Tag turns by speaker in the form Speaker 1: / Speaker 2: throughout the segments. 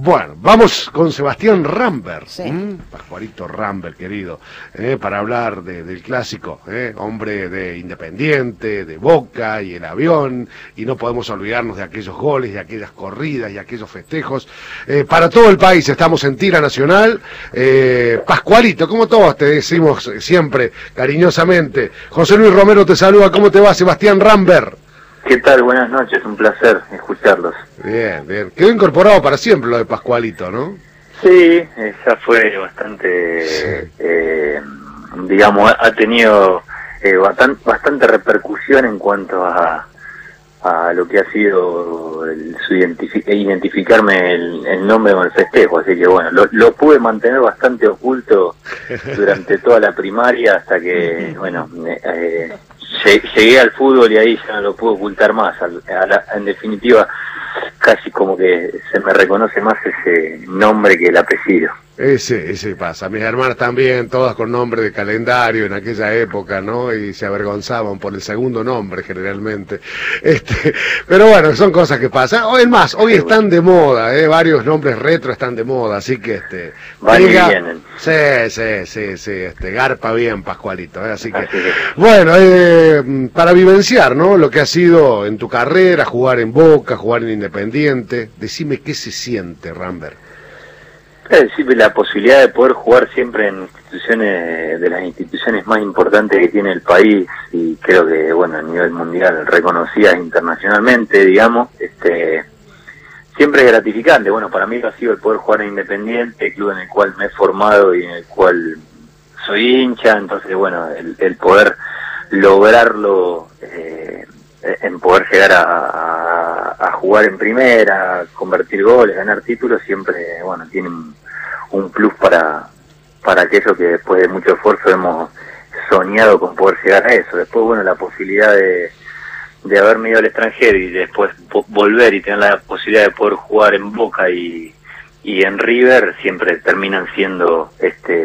Speaker 1: Bueno, vamos con Sebastián Rambert,
Speaker 2: sí.
Speaker 1: Pascualito Rambert, querido, para hablar del clásico, hombre de Independiente, de Boca y el avión, y no podemos olvidarnos de aquellos goles, de aquellas corridas y aquellos festejos. Para todo el país estamos en Tira Nacional. Pascualito, como todos te decimos siempre, cariñosamente. José Luis Romero te saluda, ¿cómo te va, Sebastián Rambert?
Speaker 3: ¿Qué tal? Buenas noches, un placer escucharlos.
Speaker 1: Bien, bien. Quedó incorporado para siempre lo de Pascualito, ¿no?
Speaker 3: Sí, ya fue bastante, digamos, ha tenido bastante repercusión en cuanto a lo que ha sido identificarme el nombre con el festejo, así que bueno, lo pude mantener bastante oculto durante toda la primaria hasta que, bueno, llegué al fútbol y ahí ya no lo pude ocultar más. En definitiva, casi como que se me reconoce más ese nombre que el apellido.
Speaker 1: Ese pasa. Mis hermanas también, todas con nombre de calendario en aquella época, ¿no? Y se avergonzaban por el segundo nombre generalmente. Pero bueno, son cosas que pasan. Es más, hoy están de moda, varios nombres retro están de moda, así que
Speaker 3: van y vienen.
Speaker 1: Sí, garpa bien Pascualito, así que bueno, para vivenciar, ¿no? Lo que ha sido en tu carrera, jugar en Boca, jugar en Independiente, decime qué se siente, Rambert.
Speaker 3: Sí, la posibilidad de poder jugar siempre en instituciones, de las instituciones más importantes que tiene el país, y creo que, bueno, a nivel mundial, reconocidas internacionalmente, digamos, siempre es gratificante. Bueno, para mí ha sido el poder jugar en Independiente, club en el cual me he formado y en el cual soy hincha, entonces, bueno, el poder lograrlo, en poder llegar a jugar en primera, convertir goles, ganar títulos, siempre, bueno, tiene un plus para aquello que después de mucho esfuerzo hemos soñado con poder llegar a eso. Después, bueno, la posibilidad de haberme ido al extranjero y después volver y tener la posibilidad de poder jugar en Boca y en River, siempre terminan siendo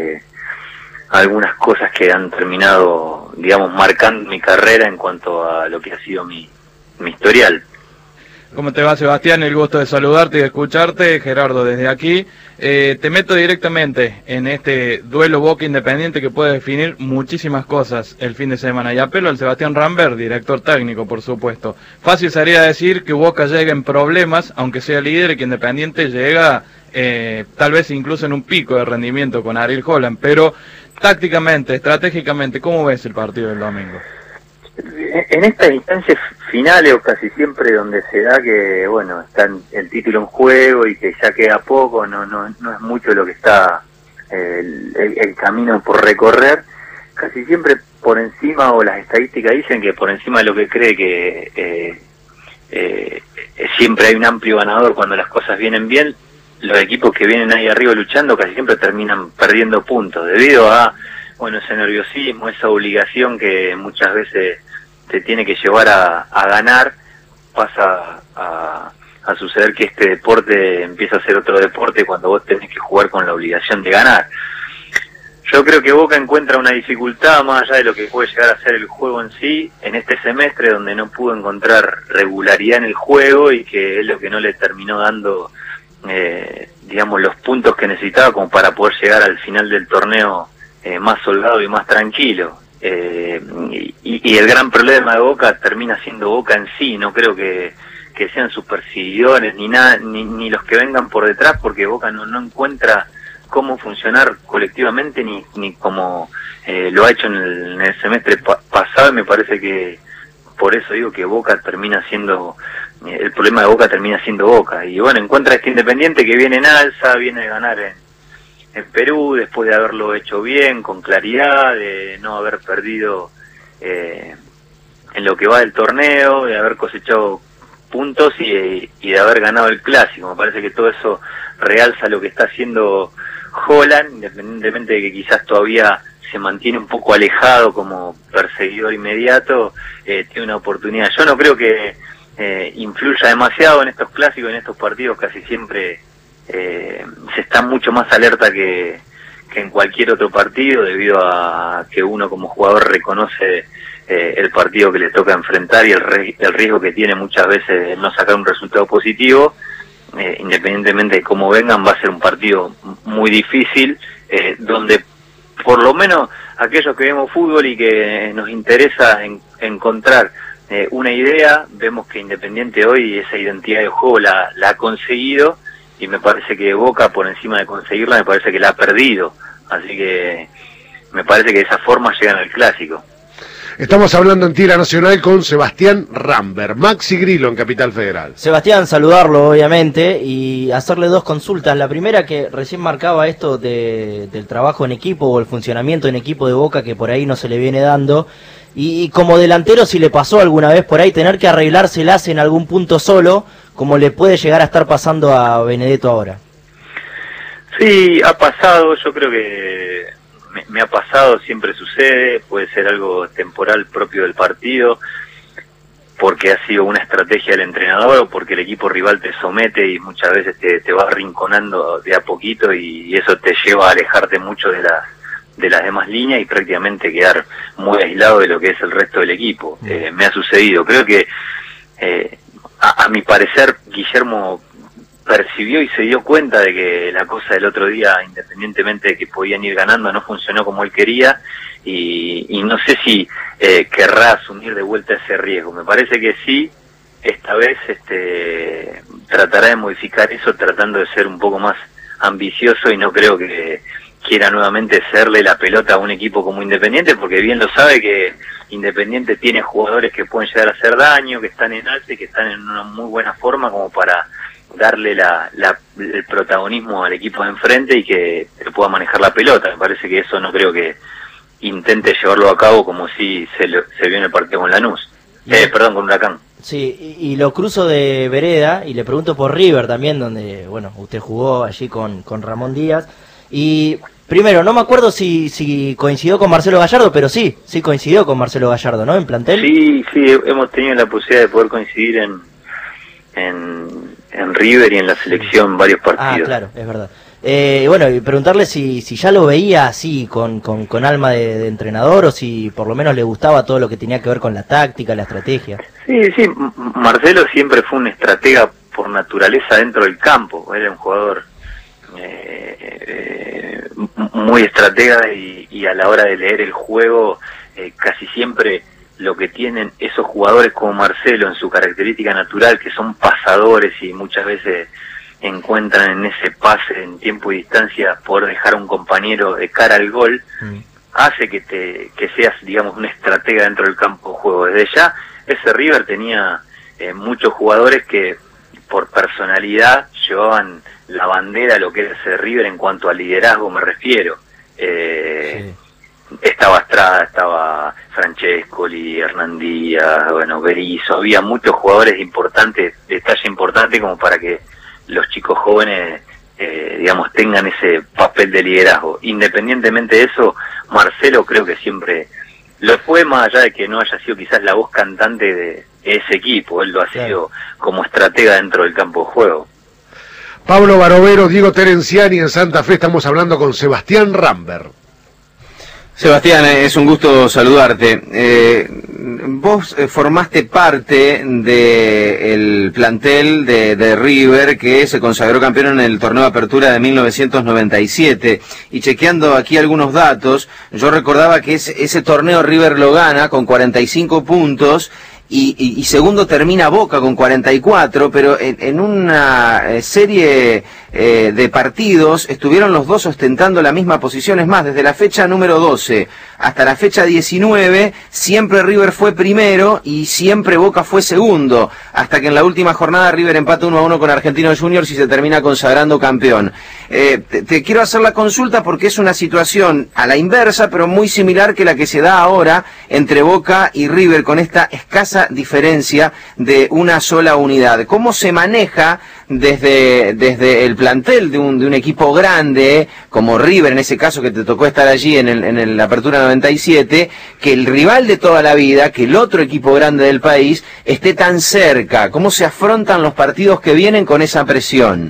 Speaker 3: algunas cosas que han terminado, digamos, marcando mi carrera en cuanto a lo que ha sido mi historial.
Speaker 4: ¿Cómo te va, Sebastián? El gusto de saludarte y de escucharte. Gerardo, desde aquí. Te meto directamente en este duelo Boca Independiente que puede definir muchísimas cosas el fin de semana. Y apelo al Sebastián Rambert, director técnico, por supuesto. Fácil sería decir que Boca llega en problemas, aunque sea líder, y que Independiente llega tal vez incluso en un pico de rendimiento con Ariel Holland. Pero tácticamente, estratégicamente, ¿cómo ves el partido del domingo?
Speaker 3: En estas instancias finales, o casi siempre donde se da que, bueno, está el título en juego y que ya queda poco, no es mucho lo que está el camino por recorrer, casi siempre por encima, o las estadísticas dicen que por encima de lo que cree que siempre hay un amplio ganador cuando las cosas vienen bien, los equipos que vienen ahí arriba luchando casi siempre terminan perdiendo puntos, debido a, bueno, ese nerviosismo, esa obligación que muchas veces te tiene que llevar a ganar. Pasa a suceder que este deporte empieza a ser otro deporte cuando vos tenés que jugar con la obligación de ganar. Yo creo que Boca encuentra una dificultad, más allá de lo que puede llegar a ser el juego en sí, en este semestre, donde no pudo encontrar regularidad en el juego y que es lo que no le terminó dando, digamos, los puntos que necesitaba como para poder llegar al final del torneo más holgado y más tranquilo. Y el gran problema de Boca termina siendo Boca en sí. No creo que sean sus perseguidores ni nada, ni los que vengan por detrás, porque Boca no encuentra cómo funcionar colectivamente ni como lo ha hecho en el semestre pasado. Y me parece que por eso digo que Boca termina siendo el problema de Boca termina siendo Boca. Y bueno, encuentra este Independiente que viene en alza, viene de ganar en Perú, después de haberlo hecho bien, con claridad, de no haber perdido en lo que va del torneo, de haber cosechado puntos y de haber ganado el clásico. Me parece que todo eso realza lo que está haciendo Holland, independientemente de que quizás todavía se mantiene un poco alejado como perseguidor inmediato, tiene una oportunidad. Yo no creo que influya demasiado en estos clásicos, en estos partidos. Casi siempre se está mucho más alerta que en cualquier otro partido, debido a que uno como jugador reconoce el partido que le toca enfrentar y el riesgo que tiene muchas veces de no sacar un resultado positivo. independientemente de cómo vengan, va a ser un partido muy difícil, donde por lo menos aquellos que vemos fútbol y que nos interesa encontrar una idea, vemos que Independiente hoy esa identidad de juego la ha conseguido, y me parece que Boca, por encima de conseguirla, me parece que la ha perdido, así que me parece que de esa forma llegan al clásico.
Speaker 1: Estamos hablando en Tira Nacional con Sebastián Rambert, Maxi Grillo en Capital Federal.
Speaker 2: Sebastián, saludarlo obviamente y hacerle dos consultas. La primera, que recién marcaba esto del trabajo en equipo o el funcionamiento en equipo de Boca, que por ahí no se le viene dando. Y como delantero, si le pasó alguna vez por ahí tener que arreglárselas en algún punto solo, como le puede llegar a estar pasando a Benedetto ahora.
Speaker 3: Sí, ha pasado, yo creo que me ha pasado, siempre sucede, puede ser algo temporal propio del partido, porque ha sido una estrategia del entrenador o porque el equipo rival te somete y muchas veces te va arrinconando de a poquito, y eso te lleva a alejarte mucho de las demás líneas y prácticamente quedar muy aislado de lo que es el resto del equipo. Me ha sucedido, creo que a mi parecer Guillermo percibió y se dio cuenta de que la cosa del otro día, independientemente de que podían ir ganando, no funcionó como él quería, y no sé si querrá asumir de vuelta ese riesgo. Me parece que sí, esta vez tratará de modificar eso, tratando de ser un poco más ambicioso, y no creo que quiera nuevamente cederle la pelota a un equipo como Independiente, porque bien lo sabe que Independiente tiene jugadores que pueden llegar a hacer daño, que están en alta y que están en una muy buena forma como para darle el protagonismo al equipo de enfrente y que pueda manejar la pelota. Me parece que eso no creo que intente llevarlo a cabo como si se vio en el partido con Lanús. Perdón, con Huracán.
Speaker 2: Sí, y lo cruzo de vereda y le pregunto por River también, donde, bueno, usted jugó allí con Ramón Díaz. Y primero, no me acuerdo si coincidió con Marcelo Gallardo, pero sí coincidió con Marcelo Gallardo, ¿no? En plantel.
Speaker 3: Sí, hemos tenido la posibilidad de poder coincidir en River y en la selección varios partidos.
Speaker 2: Ah, claro, es verdad. Bueno, y preguntarle si ya lo veía así, con alma de entrenador, o si por lo menos le gustaba todo lo que tenía que ver con la táctica, la estrategia. Sí,
Speaker 3: Marcelo siempre fue un estratega por naturaleza dentro del campo. Era un jugador muy estratega, y a la hora de leer el juego, casi siempre lo que tienen esos jugadores como Marcelo en su característica natural, que son pasadores y muchas veces encuentran en ese pase en tiempo y distancia poder dejar a un compañero de cara al gol, hace que seas, digamos, un estratega dentro del campo de juego. Desde ya, ese River tenía muchos jugadores que por personalidad llevaban la bandera de lo que era ese River en cuanto a liderazgo me refiero. Sí. Estaba Estrada, estaba Francescoli, Hernán Díaz, bueno, Berizzo, había muchos jugadores importantes, de talla importante, como para que los chicos jóvenes, digamos, tengan ese papel de liderazgo. Independientemente de eso, Marcelo creo que siempre lo fue, más allá de que no haya sido quizás la voz cantante de ese equipo, él lo ha sido como estratega dentro del campo de juego.
Speaker 1: Pablo Barovero, Diego Terenciani en Santa Fe, estamos hablando con Sebastián Rambert.
Speaker 5: Sebastián, es un gusto saludarte. Vos formaste parte del plantel de River, que se consagró campeón en el torneo de apertura de 1997, y chequeando aquí algunos datos, yo recordaba que ese torneo River lo gana con 45 puntos, y segundo termina Boca con 44, pero en una serie de partidos estuvieron los dos ostentando la misma posición. Es más, desde la fecha número 12 hasta la fecha 19, siempre River fue primero y siempre Boca fue segundo, hasta que en la última jornada River empata 1-1 con Argentinos Juniors y se termina consagrando campeón. Te quiero hacer la consulta porque es una situación a la inversa, pero muy similar que la que se da ahora entre Boca y River, con esta escasa diferencia de una sola unidad. ¿Cómo se maneja desde el plantel de un equipo grande como River, en ese caso que te tocó estar allí en la apertura 97, que el rival de toda la vida, que el otro equipo grande del país, esté tan cerca? ¿Cómo se afrontan los partidos que vienen con esa presión?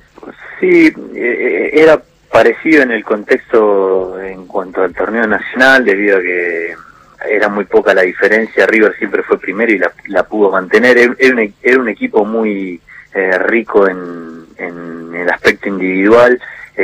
Speaker 3: Sí, era parecido en el contexto en cuanto al torneo nacional, debido a que era muy poca la diferencia. River siempre fue primero y la pudo mantener. Era un equipo muy rico en en el aspecto individual,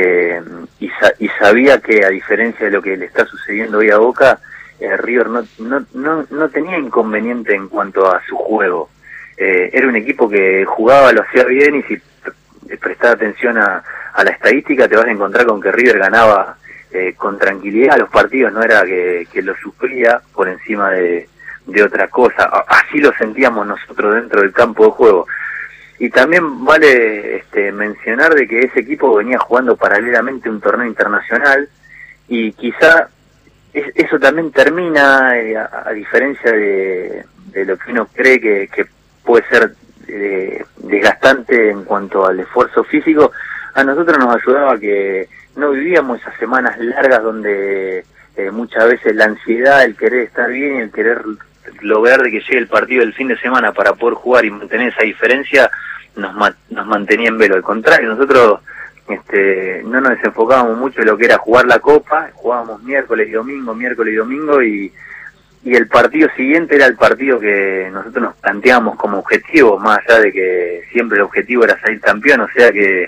Speaker 3: y sabía que, a diferencia de lo que le está sucediendo hoy a Boca, River no tenía inconveniente en cuanto a su juego. Era un equipo que jugaba, lo hacía bien, y si prestás atención a la estadística te vas a encontrar con que River ganaba con tranquilidad los partidos, no era que lo sufría por encima de otra cosa. Así lo sentíamos nosotros dentro del campo de juego. Y también vale mencionar de que ese equipo venía jugando paralelamente un torneo internacional, y quizá eso también termina, a diferencia de lo que uno cree que puede ser desgastante en cuanto al esfuerzo físico, a nosotros nos ayudaba que no vivíamos esas semanas largas donde muchas veces la ansiedad, el querer estar bien y el querer lograr de que llegue el partido del fin de semana para poder jugar y mantener esa diferencia nos mantenía en velo. Al contrario, nosotros no nos desenfocábamos mucho en lo que era jugar la Copa, jugábamos miércoles y domingo, y el partido siguiente era el partido que nosotros nos planteábamos como objetivo, más allá de que siempre el objetivo era salir campeón. O sea que,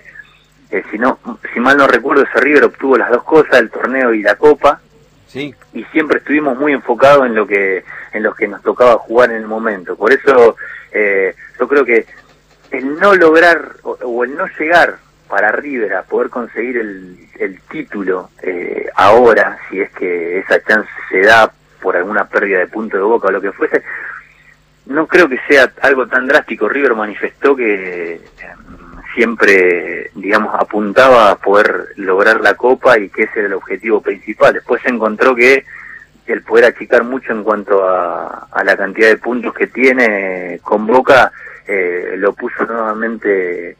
Speaker 3: si mal no recuerdo, ese River obtuvo las dos cosas, el torneo y la Copa.
Speaker 5: Sí.
Speaker 3: Y siempre estuvimos muy enfocados en lo que nos tocaba jugar en el momento. Por eso yo creo que el no lograr o el no llegar para River a poder conseguir el título ahora, si es que esa chance se da por alguna pérdida de punto de Boca o lo que fuese, no creo que sea algo tan drástico. River manifestó que siempre, digamos, apuntaba a poder lograr la Copa y que ese era el objetivo principal. Después se encontró que el poder achicar mucho en cuanto a la cantidad de puntos que tiene con Boca lo puso nuevamente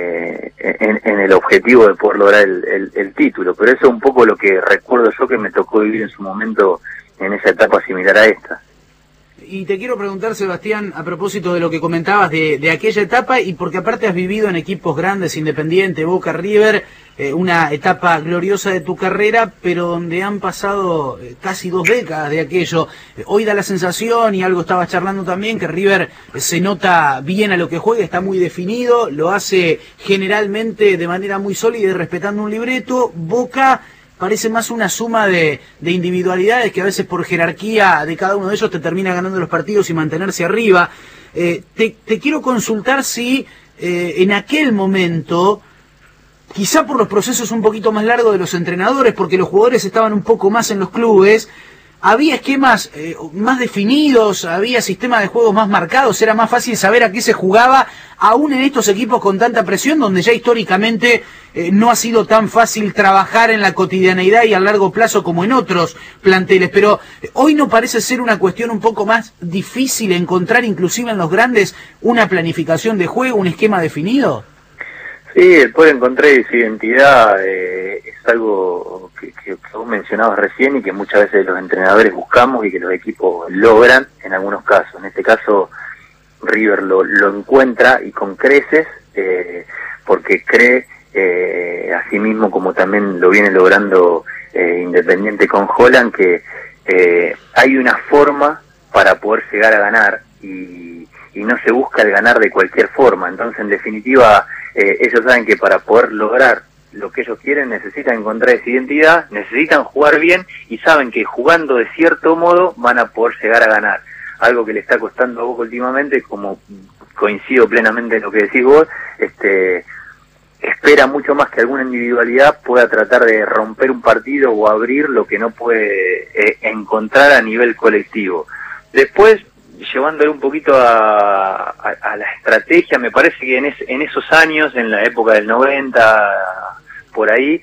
Speaker 3: en el objetivo de poder lograr el título. Pero eso es un poco lo que recuerdo yo que me tocó vivir en su momento en esa etapa similar a esta.
Speaker 6: Y te quiero preguntar, Sebastián, a propósito de lo que comentabas de aquella etapa, y porque aparte has vivido en equipos grandes, Independiente, Boca, River, una etapa gloriosa de tu carrera, pero donde han pasado casi 2 décadas de aquello. Hoy da la sensación, y algo estabas charlando también, que River se nota bien a lo que juega, está muy definido, lo hace generalmente de manera muy sólida y respetando un libreto. Boca parece más una suma de individualidades que a veces por jerarquía de cada uno de ellos te termina ganando los partidos y mantenerse arriba. Te quiero consultar si en aquel momento, quizá por los procesos un poquito más largos de los entrenadores, porque los jugadores estaban un poco más en los clubes, había esquemas más definidos, había sistemas de juegos más marcados, era más fácil saber a qué se jugaba, aún en estos equipos con tanta presión, donde ya históricamente no ha sido tan fácil trabajar en la cotidianeidad y a largo plazo como en otros planteles. Pero hoy no parece ser una cuestión un poco más difícil encontrar, inclusive en los grandes, una planificación de juego, un esquema definido.
Speaker 3: Sí, el poder encontrar esa identidad es algo que vos mencionabas recién y que muchas veces los entrenadores buscamos y que los equipos logran en algunos casos. En este caso River lo encuentra y con creces, porque cree, así mismo como también lo viene logrando Independiente con Holland, que hay una forma para poder llegar a ganar y no se busca el ganar de cualquier forma. Entonces, en definitiva, ellos saben que para poder lograr lo que ellos quieren necesitan encontrar esa identidad, necesitan jugar bien y saben que jugando de cierto modo van a poder llegar a ganar. Algo que le está costando a Boca últimamente, como coincido plenamente en lo que decís vos, espera mucho más que alguna individualidad pueda tratar de romper un partido o abrir lo que no puede encontrar a nivel colectivo. Después, llevándole un poquito a la estrategia, me parece que en esos años, en la época del 90, por ahí,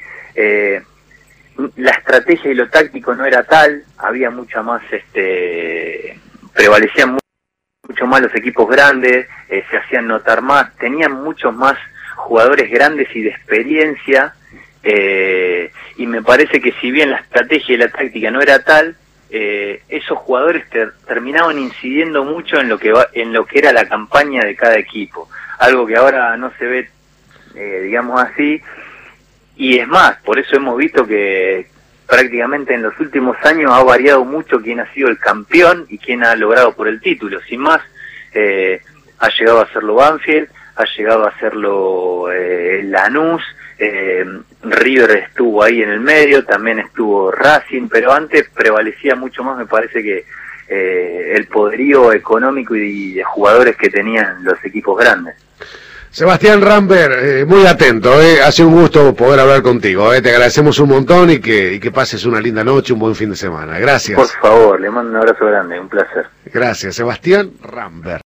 Speaker 3: la estrategia y lo táctico no era tal, había mucha más, prevalecían mucho más los equipos grandes, se hacían notar más, tenían muchos más jugadores grandes y de experiencia, y me parece que si bien la estrategia y la táctica no era tal, esos jugadores terminaban incidiendo mucho en lo que era la campaña de cada equipo, algo que ahora no se ve, digamos así, y es más, por eso hemos visto que prácticamente en los últimos años ha variado mucho quién ha sido el campeón y quién ha logrado por el título. Sin más, ha llegado a serlo Banfield, ha llegado a hacerlo Lanús, River estuvo ahí en el medio, también estuvo Racing, pero antes prevalecía mucho más, me parece que el poderío económico y de jugadores que tenían los equipos grandes.
Speaker 1: Sebastián Rambert, muy atento, ha sido un gusto poder hablar contigo, te agradecemos un montón y que pases una linda noche, un buen fin de semana. Gracias.
Speaker 3: Por favor, le mando un abrazo grande, un placer.
Speaker 1: Gracias, Sebastián Rambert.